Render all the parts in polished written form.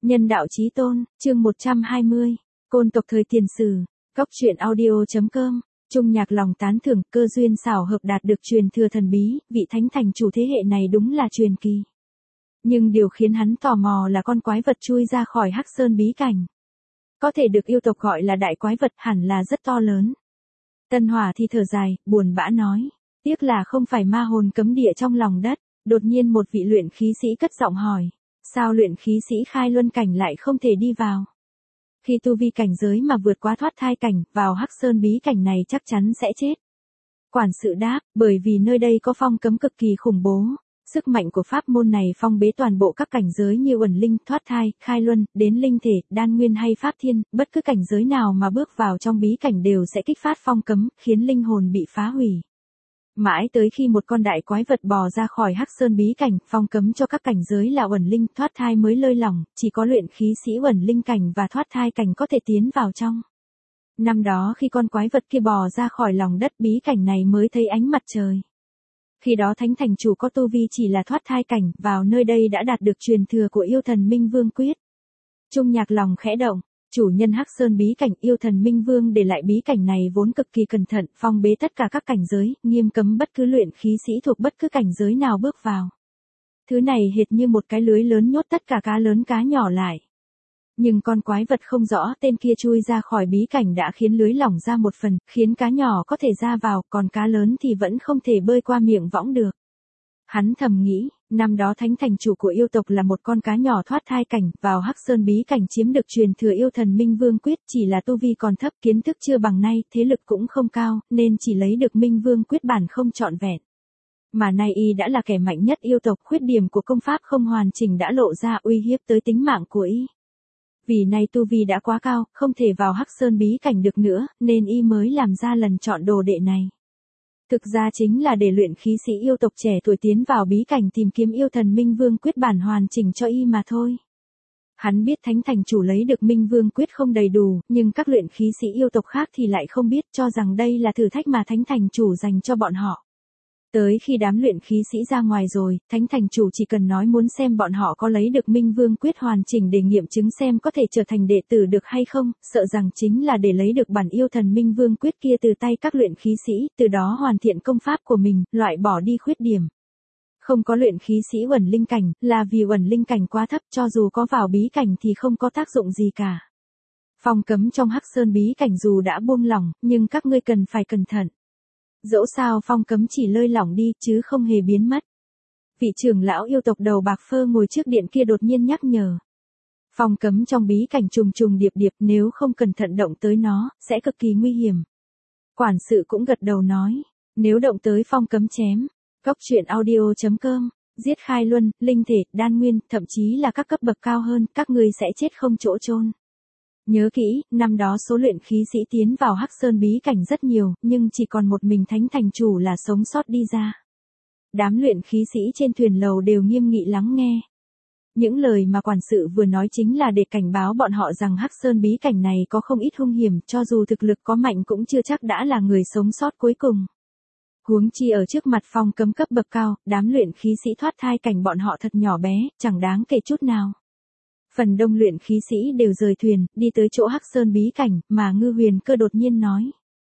Nhân đạo chí tôn, chương 120, Côn tộc thời tiền sử, Cóc truyện audio.com, Trung Nhạc lòng tán thưởng, cơ duyên xảo hợp đạt được truyền thừa thần bí, vị thánh thành chủ thế hệ này đúng là truyền kỳ. Nhưng điều khiến hắn tò mò là con quái vật chui ra khỏi Hắc Sơn bí cảnh. Có thể được yêu tộc gọi là đại quái vật hẳn là rất to lớn. Tân Hỏa thì thở dài, buồn bã nói, tiếc là không phải ma hồn cấm địa trong lòng đất. Đột nhiên một vị luyện khí sĩ cất giọng hỏi, sao luyện khí sĩ khai luân cảnh lại không thể đi vào? Khi tu vi cảnh giới mà vượt quá thoát thai cảnh, vào Hắc Sơn bí cảnh này chắc chắn sẽ chết. Quản sự đáp, bởi vì nơi đây có phong cấm cực kỳ khủng bố. Sức mạnh của pháp môn này phong bế toàn bộ các cảnh giới như uẩn linh, thoát thai, khai luân, đến linh thể, đan nguyên hay pháp thiên, bất cứ cảnh giới nào mà bước vào trong bí cảnh đều sẽ kích phát phong cấm, khiến linh hồn bị phá hủy. Mãi tới khi một con đại quái vật bò ra khỏi Hắc Sơn bí cảnh, phong cấm cho các cảnh giới là uẩn linh, thoát thai mới lơi lỏng, chỉ có luyện khí sĩ uẩn linh cảnh và thoát thai cảnh có thể tiến vào trong. Năm đó khi con quái vật kia bò ra khỏi lòng đất bí cảnh này mới thấy ánh mặt trời. Khi đó thánh thành chủ có tu vi chỉ là thoát thai cảnh, vào nơi đây đã đạt được truyền thừa của yêu thần Minh Vương Quyết. Trung Nhạc lòng khẽ động. Chủ nhân Hắc Sơn bí cảnh yêu thần Minh Vương để lại bí cảnh này vốn cực kỳ cẩn thận, phong bế tất cả các cảnh giới, nghiêm cấm bất cứ luyện khí sĩ thuộc bất cứ cảnh giới nào bước vào. Thứ này hệt như một cái lưới lớn nhốt tất cả cá lớn cá nhỏ lại. Nhưng con quái vật không rõ tên kia chui ra khỏi bí cảnh đã khiến lưới lỏng ra một phần, khiến cá nhỏ có thể ra vào, còn cá lớn thì vẫn không thể bơi qua miệng võng được. Hắn thầm nghĩ, năm đó thánh thành chủ của yêu tộc là một con cá nhỏ thoát thai cảnh, vào Hắc Sơn bí cảnh chiếm được truyền thừa yêu thần Minh Vương Quyết, chỉ là tu vi còn thấp, kiến thức chưa bằng nay, thế lực cũng không cao, nên chỉ lấy được Minh Vương Quyết bản không trọn vẹn. Mà nay y đã là kẻ mạnh nhất yêu tộc, khuyết điểm của công pháp không hoàn chỉnh đã lộ ra, uy hiếp tới tính mạng của y. Vì nay tu vi đã quá cao, không thể vào Hắc Sơn bí cảnh được nữa, nên y mới làm ra lần chọn đồ đệ này. Thực ra chính là để luyện khí sĩ yêu tộc trẻ tuổi tiến vào bí cảnh tìm kiếm yêu thần Minh Vương Quyết bản hoàn chỉnh cho y mà thôi. Hắn biết thánh thành chủ lấy được Minh Vương Quyết không đầy đủ, nhưng các luyện khí sĩ yêu tộc khác thì lại không biết, cho rằng đây là thử thách mà thánh thành chủ dành cho bọn họ. Tới khi đám luyện khí sĩ ra ngoài rồi, thánh thành chủ chỉ cần nói muốn xem bọn họ có lấy được Minh Vương Quyết hoàn chỉnh để nghiệm chứng xem có thể trở thành đệ tử được hay không, sợ rằng chính là để lấy được bản yêu thần Minh Vương Quyết kia từ tay các luyện khí sĩ, từ đó hoàn thiện công pháp của mình, loại bỏ đi khuyết điểm. Không có luyện khí sĩ uẩn linh cảnh, là vì uẩn linh cảnh quá thấp, cho dù có vào bí cảnh thì không có tác dụng gì cả. Phong cấm trong Hắc Sơn bí cảnh dù đã buông lỏng, nhưng các ngươi cần phải cẩn thận. Dẫu sao phong cấm chỉ lơi lỏng đi, chứ không hề biến mất. Vị trưởng lão yêu tộc đầu bạc phơ ngồi trước điện kia đột nhiên nhắc nhở. Phong cấm trong bí cảnh trùng trùng điệp điệp, nếu không cẩn thận động tới nó, sẽ cực kỳ nguy hiểm. Quản sự cũng gật đầu nói, nếu động tới phong cấm chém. Cóc truyện audio.com, giết khai luân, linh thể, đan nguyên, thậm chí là các cấp bậc cao hơn, các ngươi sẽ chết không chỗ chôn. Nhớ kỹ, năm đó số luyện khí sĩ tiến vào Hắc Sơn bí cảnh rất nhiều, nhưng chỉ còn một mình thánh thành chủ là sống sót đi ra. Đám luyện khí sĩ trên thuyền lầu đều nghiêm nghị lắng nghe. Những lời mà quản sự vừa nói chính là để cảnh báo bọn họ rằng Hắc Sơn bí cảnh này có không ít hung hiểm, cho dù thực lực có mạnh cũng chưa chắc đã là người sống sót cuối cùng. Huống chi ở trước mặt phong cấm cấp bậc cao, đám luyện khí sĩ thoát thai cảnh bọn họ thật nhỏ bé, chẳng đáng kể chút nào. Phần đông luyện khí sĩ đều rời thuyền, đi tới chỗ Hắc Sơn bí cảnh, mà Ngư Huyền Cơ đột nhiên nói.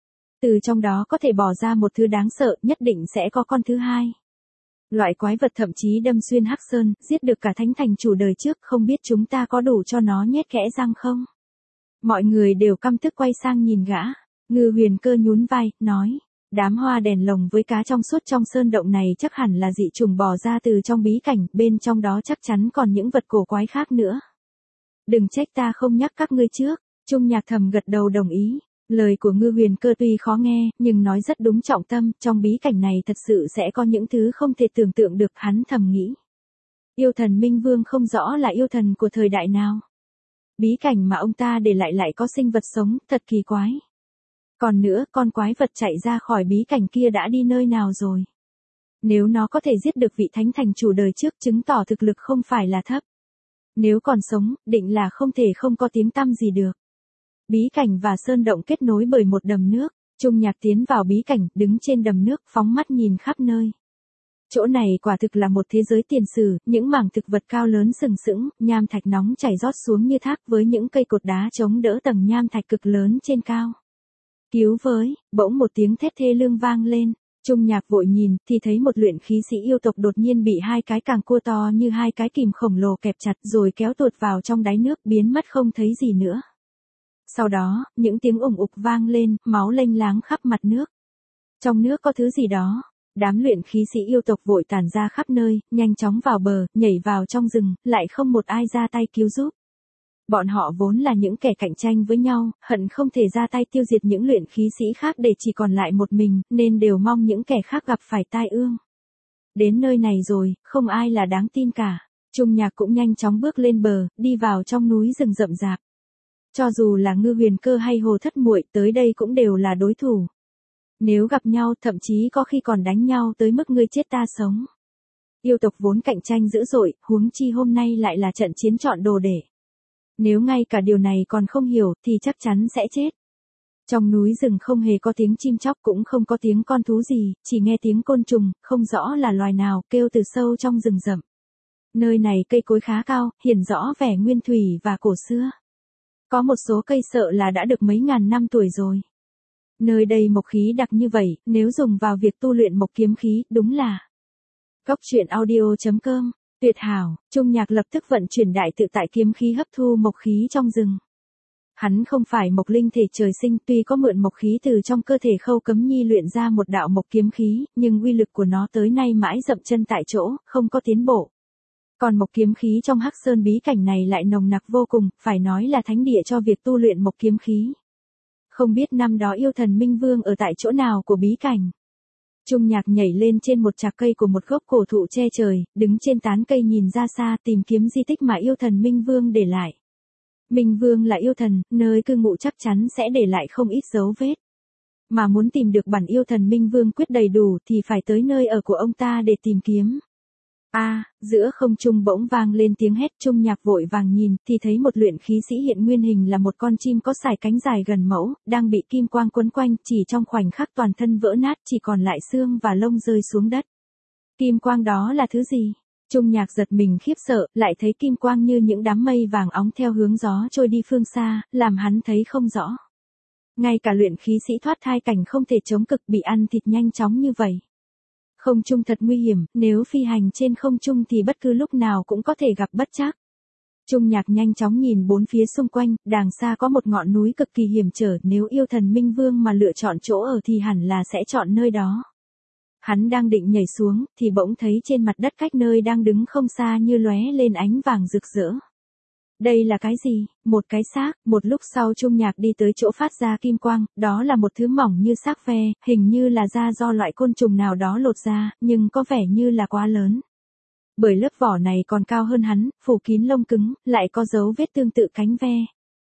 Từ trong đó có thể bỏ ra một thứ đáng sợ, nhất định sẽ có con thứ hai. Loại quái vật thậm chí đâm xuyên Hắc Sơn, giết được cả thánh thành chủ đời trước, không biết chúng ta có đủ cho nó nhét kẽ răng không? Mọi người đều căm tức quay sang nhìn gã. Ngư Huyền Cơ nhún vai, nói. Đám hoa đèn lồng với cá trong suốt trong sơn động này chắc hẳn là dị trùng bò ra từ trong bí cảnh, bên trong đó chắc chắn còn những vật cổ quái khác nữa. Đừng trách ta không nhắc các ngươi trước. Trung Nhạc thầm gật đầu đồng ý. Lời của Ngư Huyền Cơ tuy khó nghe, nhưng nói rất đúng trọng tâm, trong bí cảnh này thật sự sẽ có những thứ không thể tưởng tượng được, hắn thầm nghĩ. Yêu thần Minh Vương không rõ là yêu thần của thời đại nào. Bí cảnh mà ông ta để lại có sinh vật sống, thật kỳ quái. Còn nữa, con quái vật chạy ra khỏi bí cảnh kia đã đi nơi nào rồi? Nếu nó có thể giết được vị thánh thành chủ đời trước, chứng tỏ thực lực không phải là thấp. Nếu còn sống, định là không thể không có tiếng tăm gì được. Bí cảnh và sơn động kết nối bởi một đầm nước. Trung Nhạc tiến vào bí cảnh, đứng trên đầm nước, phóng mắt nhìn khắp nơi. Chỗ này quả thực là một thế giới tiền sử, những mảng thực vật cao lớn sừng sững, nham thạch nóng chảy rót xuống như thác với những cây cột đá chống đỡ tầng nham thạch cực lớn trên cao. Cứu với, bỗng một tiếng thét thê lương vang lên. Trung Nhạc vội nhìn, thì thấy một luyện khí sĩ yêu tộc đột nhiên bị hai cái càng cua to như hai cái kìm khổng lồ kẹp chặt rồi kéo tuột vào trong đáy nước biến mất không thấy gì nữa. Sau đó, những tiếng ủng ục vang lên, máu lênh láng khắp mặt nước. Trong nước có thứ gì đó. Đám luyện khí sĩ yêu tộc vội tản ra khắp nơi, nhanh chóng vào bờ, nhảy vào trong rừng, lại không một ai ra tay cứu giúp. Bọn họ vốn là những kẻ cạnh tranh với nhau, hận không thể ra tay tiêu diệt những luyện khí sĩ khác để chỉ còn lại một mình, nên đều mong những kẻ khác gặp phải tai ương. Đến nơi này rồi, không ai là đáng tin cả. Trung Nhạc cũng nhanh chóng bước lên bờ, đi vào trong núi rừng rậm rạp. Cho dù là Ngư Huyền Cơ hay Hồ Thất Muội tới đây cũng đều là đối thủ. Nếu gặp nhau thậm chí có khi còn đánh nhau tới mức ngươi chết ta sống. Yêu tộc vốn cạnh tranh dữ dội, huống chi hôm nay lại là trận chiến chọn đồ để. Nếu ngay cả điều này còn không hiểu thì chắc chắn sẽ chết. Trong núi rừng không hề có tiếng chim chóc cũng không có tiếng con thú gì, chỉ nghe tiếng côn trùng, không rõ là loài nào, kêu từ sâu trong rừng rậm. Nơi này cây cối khá cao, hiển rõ vẻ nguyên thủy và cổ xưa. Có một số cây sợ là đã được mấy ngàn năm tuổi rồi. Nơi đây mộc khí đặc như vậy, nếu dùng vào việc tu luyện mộc kiếm khí, đúng là Cốc truyện audio.com, tuyệt hảo. Trung Nhạc lập tức vận chuyển đại tự tại kiếm khí hấp thu mộc khí trong rừng. Hắn không phải mộc linh thể trời sinh, tuy có mượn mộc khí từ trong cơ thể Khâu Cấm Nhi luyện ra một đạo mộc kiếm khí, nhưng uy lực của nó tới nay mãi dậm chân tại chỗ, không có tiến bộ. Còn mộc kiếm khí trong Hắc Sơn bí cảnh này lại nồng nặc vô cùng, phải nói là thánh địa cho việc tu luyện mộc kiếm khí. Không biết năm đó yêu thần Minh Vương ở tại chỗ nào của bí cảnh. Trung Nhạc nhảy lên trên một chạc cây của một gốc cổ thụ che trời, đứng trên tán cây nhìn ra xa tìm kiếm di tích mà yêu thần Minh Vương để lại. Minh Vương là yêu thần, nơi cư ngụ chắc chắn sẽ để lại không ít dấu vết. Mà muốn tìm được bản yêu thần Minh Vương quyết đầy đủ thì phải tới nơi ở của ông ta để tìm kiếm. Giữa không trung bỗng vang lên tiếng hét. Trung Nhạc vội vàng nhìn, thì thấy một luyện khí sĩ hiện nguyên hình là một con chim có sải cánh dài gần mẫu, đang bị kim quang quấn quanh, chỉ trong khoảnh khắc toàn thân vỡ nát, chỉ còn lại xương và lông rơi xuống đất. Kim quang đó là thứ gì? Trung Nhạc giật mình khiếp sợ, lại thấy kim quang như những đám mây vàng óng theo hướng gió trôi đi phương xa, làm hắn thấy không rõ. Ngay cả luyện khí sĩ thoát thai cảnh không thể chống cực bị ăn thịt nhanh chóng như vậy. Không trung thật nguy hiểm, nếu phi hành trên không trung thì bất cứ lúc nào cũng có thể gặp bất trắc. Trung Nhạc nhanh chóng nhìn bốn phía xung quanh, đàng xa có một ngọn núi cực kỳ hiểm trở, nếu yêu thần Minh Vương mà lựa chọn chỗ ở thì hẳn là sẽ chọn nơi đó. Hắn đang định nhảy xuống, thì bỗng thấy trên mặt đất cách nơi đang đứng không xa như lóe lên ánh vàng rực rỡ. Đây là cái gì? Một cái xác. Một lúc sau Trung Nhạc đi tới chỗ phát ra kim quang, đó là một thứ mỏng như xác ve, hình như là da do loại côn trùng nào đó lột ra, nhưng có vẻ như là quá lớn. Bởi lớp vỏ này còn cao hơn hắn, phủ kín lông cứng, lại có dấu vết tương tự cánh ve.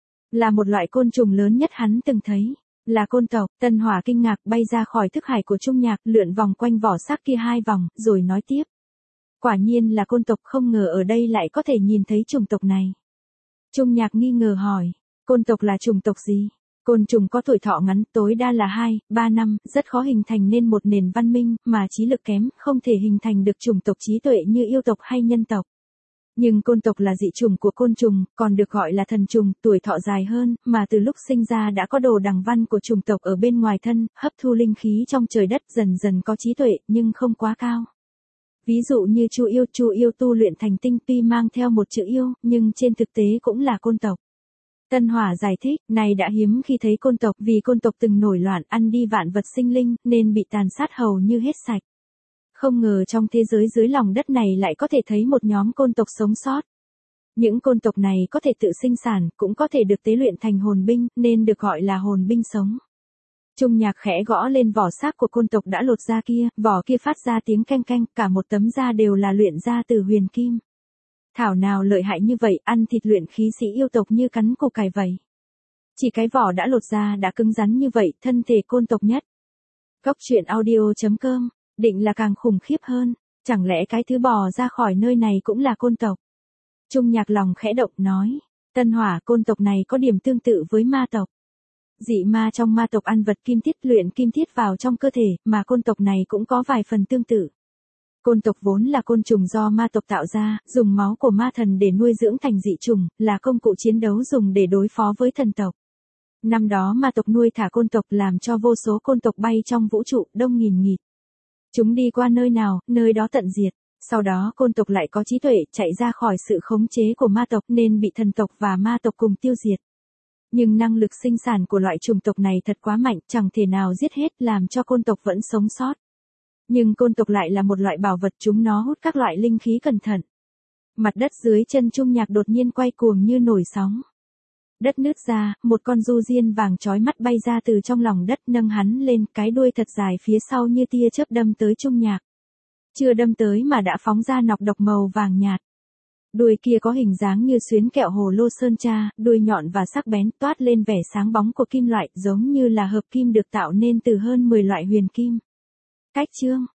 Là một loại côn trùng lớn nhất hắn từng thấy. Là côn tộc. Tân Hỏa kinh ngạc bay ra khỏi thức hải của Trung Nhạc, lượn vòng quanh vỏ xác kia 2 vòng, rồi nói tiếp. Quả nhiên là côn tộc, không ngờ ở đây lại có thể nhìn thấy chủng tộc này. Trung Nhạc nghi ngờ hỏi, côn tộc là chủng tộc gì? Côn trùng có tuổi thọ ngắn, tối đa là 2-3 năm, rất khó hình thành nên một nền văn minh, mà trí lực kém, không thể hình thành được chủng tộc trí tuệ như yêu tộc hay nhân tộc. Nhưng côn tộc là dị chủng của côn trùng, còn được gọi là thần trùng, tuổi thọ dài hơn, mà từ lúc sinh ra đã có đồ đằng văn của chủng tộc ở bên ngoài thân, hấp thu linh khí trong trời đất, dần dần có trí tuệ, nhưng không quá cao. Ví dụ như Chu yêu tu luyện thành tinh, tuy mang theo một chữ yêu, nhưng trên thực tế cũng là côn tộc. Tân Hỏa giải thích, này đã hiếm khi thấy côn tộc, vì côn tộc từng nổi loạn ăn đi vạn vật sinh linh, nên bị tàn sát hầu như hết sạch. Không ngờ trong thế giới dưới lòng đất này lại có thể thấy một nhóm côn tộc sống sót. Những côn tộc này có thể tự sinh sản, cũng có thể được tế luyện thành hồn binh, nên được gọi là hồn binh sống. Trung Nhạc khẽ gõ lên vỏ xác của côn tộc đã lột da kia, vỏ kia phát ra tiếng keng keng, cả một tấm da đều là luyện ra từ huyền kim. Thảo nào lợi hại như vậy, ăn thịt luyện khí sĩ yêu tộc như cắn củ cải vậy. Chỉ cái vỏ đã lột ra đã cứng rắn như vậy, thân thể côn tộc nhất. Cốc truyện audio.com, định là càng khủng khiếp hơn, chẳng lẽ cái thứ bò ra khỏi nơi này cũng là côn tộc? Trung Nhạc lòng khẽ động nói, Tân Hỏa, côn tộc này có điểm tương tự với ma tộc. Dị ma trong ma tộc ăn vật kim thiết, luyện kim thiết vào trong cơ thể, mà côn tộc này cũng có vài phần tương tự. Côn tộc vốn là côn trùng do ma tộc tạo ra, dùng máu của ma thần để nuôi dưỡng thành dị trùng, là công cụ chiến đấu dùng để đối phó với thần tộc. Năm đó ma tộc nuôi thả côn tộc làm cho vô số côn tộc bay trong vũ trụ, đông nghìn nghịt. Chúng đi qua nơi nào, nơi đó tận diệt. Sau đó côn tộc lại có trí tuệ, chạy ra khỏi sự khống chế của ma tộc nên bị thần tộc và ma tộc cùng tiêu diệt. Nhưng năng lực sinh sản của loại chủng tộc này thật quá mạnh, chẳng thể nào giết hết, làm cho côn tộc vẫn sống sót. Nhưng côn tộc lại là một loại bảo vật, chúng nó hút các loại linh khí cẩn thận. Mặt đất dưới chân Trung Nhạc đột nhiên quay cuồng như nổi sóng. Đất nứt ra, một con du diên vàng chói mắt bay ra từ trong lòng đất, nâng hắn lên, cái đuôi thật dài phía sau như tia chớp đâm tới Trung Nhạc. Chưa đâm tới mà đã phóng ra nọc độc màu vàng nhạt. Đuôi kia có hình dáng như xuyến kẹo hồ lô sơn tra, đuôi nhọn và sắc bén, toát lên vẻ sáng bóng của kim loại, giống như là hợp kim được tạo nên từ hơn 10 loại huyền kim. Cách chương